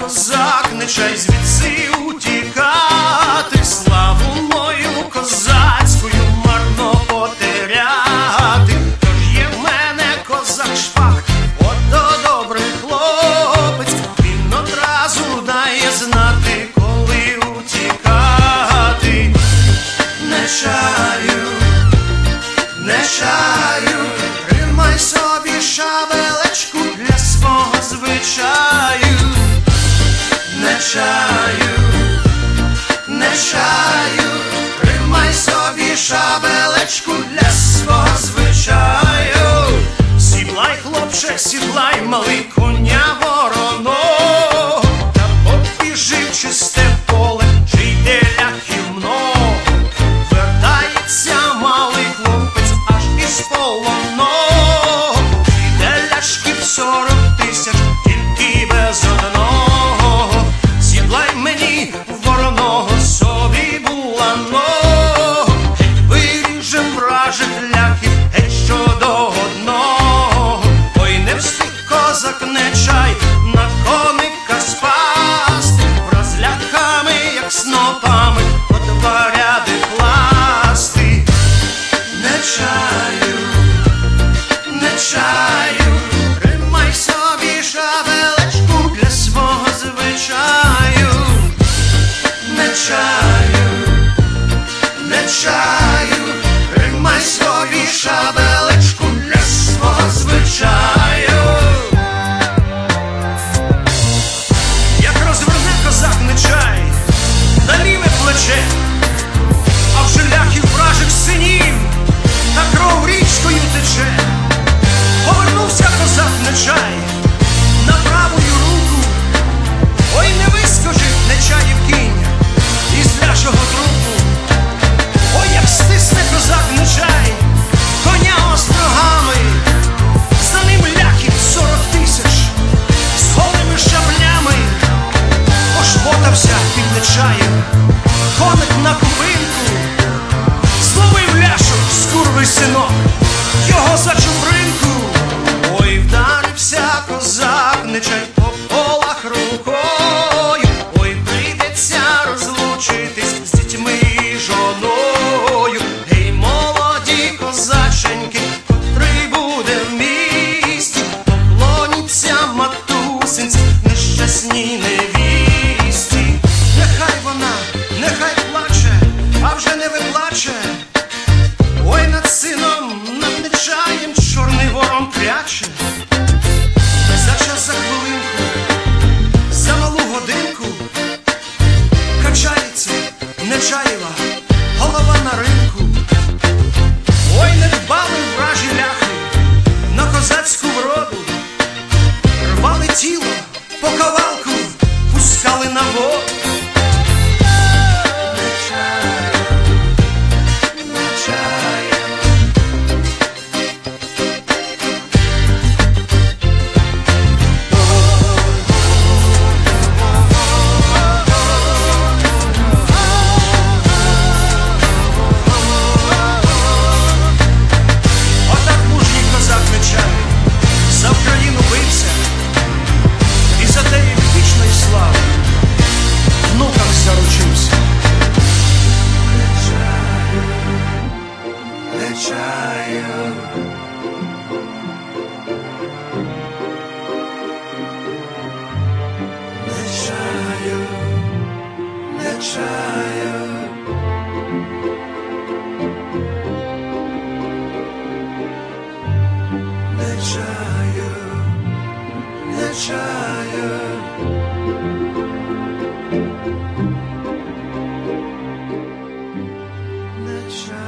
козак, не чай звідси утікати, славу мою козацькою марно потеряти. Тож є в мене козак Шпак, ото добрий хлопець, він одразу дає знати, коли утікати. Не чаю, не чаю, тримай собі шабелечку для свого звичаю. Не чаю, не чаю, тримай собі шабелечку для свого звичаю. Сідлай, хлопче, сідлай, малий коня вороного, та побіжи в чисте поле, чи йде ляхів много. Вертається малий хлопець аж із полоного, йде ляшків 40 тисяч, тільки без одного. Сідлай мені вороного собі буланого, геть виріжем вражих ляхів, геть щодо одного. Ой, не встиг козак Нечай на коника спасти, враз ляхами, як снопами, по два ряди класти. Не чаю, не чаю, тримай собі шабелечку для свого звичаю. Не чаю, не чаю, тримай собі шабелечку для свого звичаю. Як розверне козак Нечай на ліве плече, а вже ляхів вражих синів та кров річкою тече. Повернувся козак Нечай на правую руку, ой, не вискочив Нечаїв кінь із ляшого трупу. Ой, як стисне козак Нечай коня острогами, за ним ляхів 40 тисяч з голими шаблями. Пошпотався під Нечаєм коник на купинку, зловив ляшок скурвий синок його за чубринку. Ой, вдарився козак Нечай по полах рукою, ой, прийдеться розлучитись з дітьми і жоною. Гей, молоді козаченьки, котрий буде в місті, поклоніться матусинці нещасній невісті. Нехай вона, нехай плаче, а вже не виплаче. Ой, над сином, над Нечаєм чорний ворон пряче. За час, за хвилинку, за малу годинку качається Нечаєва голова на ринку. Ой, не дбали вражі ляхи на козацьку вроду, рвали тіло по кавалку, пускали на воду. За Україну бився і за теї вічної слави внукам заручився. Не чаю, не чаю, не чаю, не чаю, не чаю, не чаю.